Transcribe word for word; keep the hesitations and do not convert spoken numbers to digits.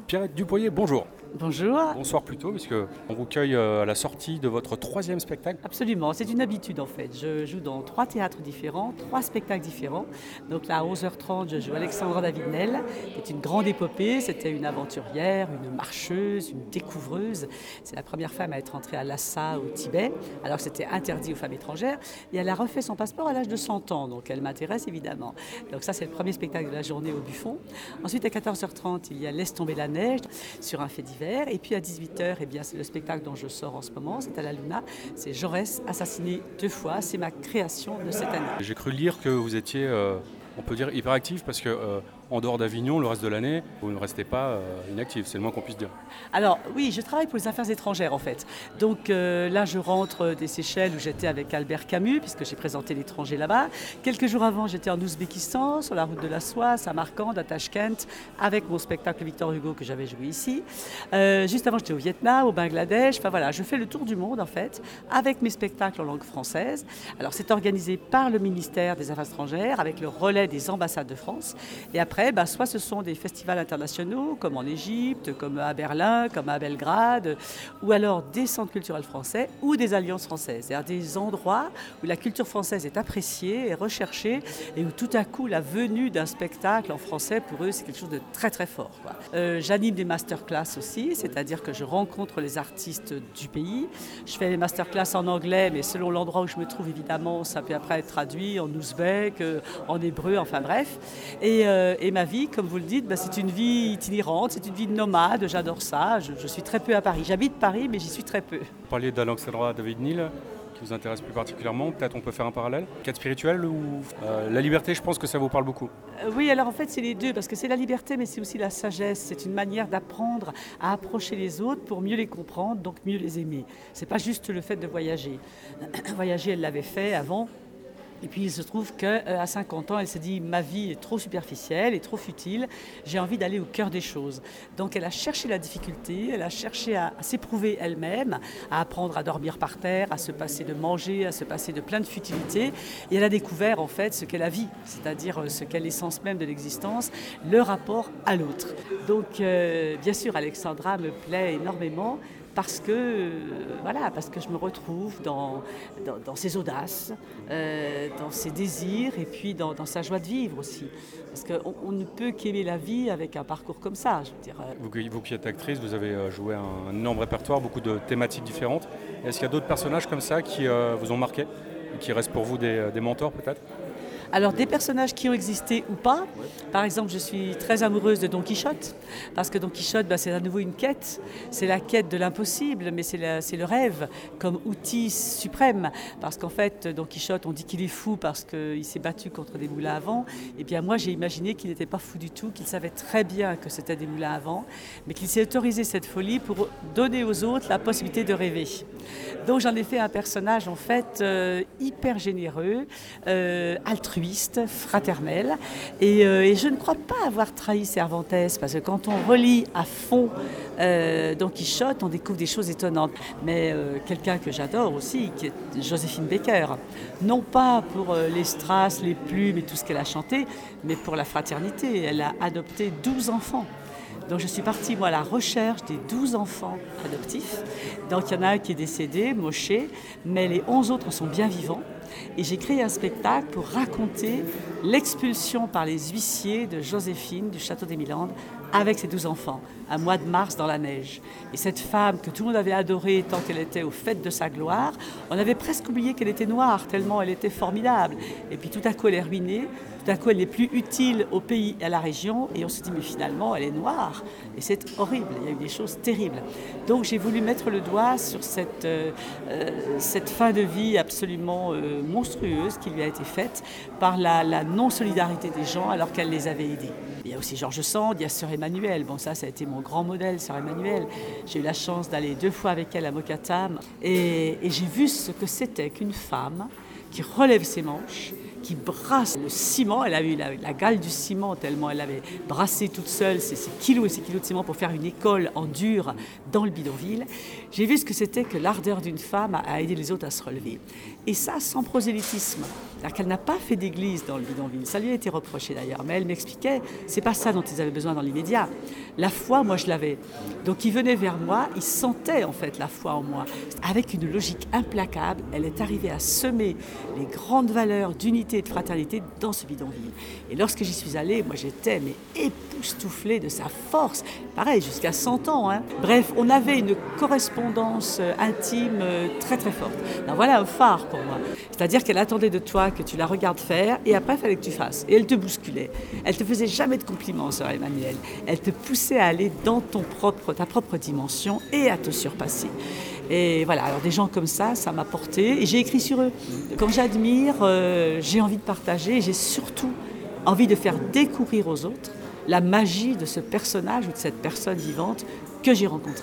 Pierrette Dupoyer, bonjour. Bonjour. Bonsoir plutôt, puisque on vous cueille à la sortie de votre troisième spectacle. Absolument, c'est une habitude en fait. Je joue dans trois théâtres différents, trois spectacles différents. Donc là, à onze heures trente, je joue Alexandra David-Nel, qui est une grande épopée. C'était une aventurière, une marcheuse, une découvreuse. C'est la première femme à être entrée à Lhasa au Tibet, alors que c'était interdit aux femmes étrangères. Et elle a refait son passeport à l'âge de cent ans, donc elle m'intéresse évidemment. Donc ça, c'est le premier spectacle de la journée au Buffon. Ensuite, à quatorze heures trente, il y a Laisse tomber la neige sur un fait divers. Et puis à dix-huit heures, eh bien, c'est le spectacle dont je sors en ce moment, c'est à la Luna, c'est Jaurès assassiné deux fois, c'est ma création de cette année. J'ai cru lire que vous étiez, euh, on peut dire, hyperactif, parce que euh, en dehors d'Avignon, le reste de l'année, vous ne restez pas euh, inactif, c'est le moins qu'on puisse dire. Alors oui, je travaille pour les affaires étrangères en fait. Donc euh, là, je rentre des Seychelles où j'étais avec Albert Camus, puisque j'ai présenté l'étranger là-bas. Quelques jours avant, j'étais en Ouzbékistan, sur la route de la soie, à Samarcande, à Tachkent, avec mon spectacle Victor Hugo que j'avais joué ici. Euh, juste avant, j'étais au Vietnam, au Bangladesh. Enfin voilà, je fais le tour du monde en fait, avec mes spectacles en langue française. Alors c'est organisé par le ministère des Affaires étrangères, avec le relais des ambassades de France. Et après, bah, soit ce sont des festivals internationaux, comme en Égypte, comme à Berlin, comme à Belgrade, ou alors des centres culturels français ou des alliances françaises, c'est-à-dire des endroits où la culture française est appréciée et recherchée et où tout à coup la venue d'un spectacle en français, pour eux, c'est quelque chose de très très fort, quoi. Euh, j'anime des masterclass aussi, c'est-à-dire que je rencontre les artistes du pays. Je fais des masterclass en anglais, mais selon l'endroit où je me trouve, évidemment, ça peut après être traduit en ouzbek, euh, en hébreu, enfin bref. Et, euh, et ma vie, comme vous le dites, bah, c'est une vie itinérante, c'est une vie de nomade, j'adore ça, je, je suis très peu à Paris. J'habite Paris, mais j'y suis très peu. Vous parliez d'Alexandra David-Nel, qui vous intéresse plus particulièrement, peut-être on peut faire un parallèle. Quête spirituelle ou euh, la liberté, je pense que ça vous parle beaucoup. Euh, oui, alors en fait c'est les deux, parce que c'est la liberté, mais c'est aussi la sagesse, c'est une manière d'apprendre à approcher les autres pour mieux les comprendre, donc mieux les aimer. C'est pas juste le fait de voyager. Voyager, elle l'avait fait avant. Et puis il se trouve qu'à cinquante ans, elle s'est dit « ma vie est trop superficielle et trop futile, j'ai envie d'aller au cœur des choses ». Donc elle a cherché la difficulté, elle a cherché à, à s'éprouver elle-même, à apprendre à dormir par terre, à se passer de manger, à se passer de plein de futilités. Et elle a découvert en fait ce qu'est la vie, c'est-à-dire ce qu'est l'essence même de l'existence, le rapport à l'autre. Donc euh, bien sûr, Alexandra me plaît énormément. Parce que, euh, voilà, parce que je me retrouve dans, dans, dans ses audaces, euh, dans ses désirs et puis dans, dans sa joie de vivre aussi. Parce qu'on on ne peut qu'aimer la vie avec un parcours comme ça, je veux dire. Vous, vous qui êtes actrice, vous avez joué un, un énorme répertoire, beaucoup de thématiques différentes. Est-ce qu'il y a d'autres personnages comme ça qui euh, vous ont marqué et qui restent pour vous des, des mentors peut-être ? Alors des personnages qui ont existé ou pas, par exemple je suis très amoureuse de Don Quichotte, parce que Don Quichotte bah, c'est à nouveau une quête, c'est la quête de l'impossible, mais c'est, la, c'est le rêve comme outil suprême, parce qu'en fait Don Quichotte on dit qu'il est fou parce qu'il s'est battu contre des moulins à vent, et bien moi j'ai imaginé qu'il n'était pas fou du tout, qu'il savait très bien que c'était des moulins à vent, mais qu'il s'est autorisé cette folie pour donner aux autres la possibilité de rêver. Donc j'en ai fait un personnage en fait euh, hyper généreux, euh, altruiste, fraternel. Et, euh, et je ne crois pas avoir trahi Cervantes, parce que quand on relit à fond euh, Don Quichotte, on découvre des choses étonnantes. Mais euh, quelqu'un que j'adore aussi, qui est Joséphine Baker. Non pas pour euh, les strass, les plumes et tout ce qu'elle a chanté, mais pour la fraternité. Elle a adopté douze enfants. Donc je suis partie moi, à la recherche des douze enfants adoptifs. Donc il y en a un qui est décédé, Moshe, mais les onze autres sont bien vivants. Et j'ai créé un spectacle pour raconter l'expulsion par les huissiers de Joséphine du château d'Émilandes avec ses douze enfants, un mois de mars dans la neige. Et cette femme que tout le monde avait adorée tant qu'elle était au fait de sa gloire, on avait presque oublié qu'elle était noire, tellement elle était formidable. Et puis tout à coup elle est ruinée, tout à coup elle n'est plus utile au pays et à la région, et on se dit mais finalement elle est noire. Et c'est horrible, il y a eu des choses terribles. Donc j'ai voulu mettre le doigt sur cette, euh, cette fin de vie absolument euh, monstrueuse qui lui a été faite par la, la non-solidarité des gens alors qu'elle les avait aidés. Il y a aussi George Sand, il y a Sœur Emmanuelle. Bon, ça, ça a été mon grand modèle, Sœur Emmanuelle. J'ai eu la chance d'aller deux fois avec elle à Mokatam et, et j'ai vu ce que c'était qu'une femme qui relève ses manches, qui brasse le ciment. Elle a eu la, la gale du ciment tellement elle avait brassé toute seule ces, ces kilos et ces kilos de ciment pour faire une école en dur dans le bidonville. J'ai vu ce que c'était que l'ardeur d'une femme à, à aider les autres à se relever. Et ça sans prosélytisme. C'est-à-dire qu'elle n'a pas fait d'église dans le bidonville. Ça lui a été reproché d'ailleurs. Mais elle m'expliquait, c'est pas ça dont ils avaient besoin dans l'immédiat. La foi, moi je l'avais. Donc ils venaient vers moi, ils sentaient en fait la foi en moi. Avec une logique implacable, elle est arrivée à semer les grandes valeurs d'unité et de fraternité dans ce bidonville. Et lorsque j'y suis allée, moi j'étais mais époustouflée de sa force. Pareil, jusqu'à cent ans. Hein. Bref, on avait une correspondance intime très très forte. Alors, voilà un phare pour moi. C'est-à-dire qu'elle attendait de toi que tu la regardes faire et après il fallait que tu fasses. Et elle te bousculait. Elle te faisait jamais de compliments, sœur Emmanuelle. Elle te poussait à aller dans ton propre, ta propre dimension et à te surpasser. Et voilà, alors des gens comme ça, ça m'a porté et j'ai écrit sur eux. Quand j'admire, euh, j'ai envie de partager et j'ai surtout envie de faire découvrir aux autres la magie de ce personnage ou de cette personne vivante que j'ai rencontrée.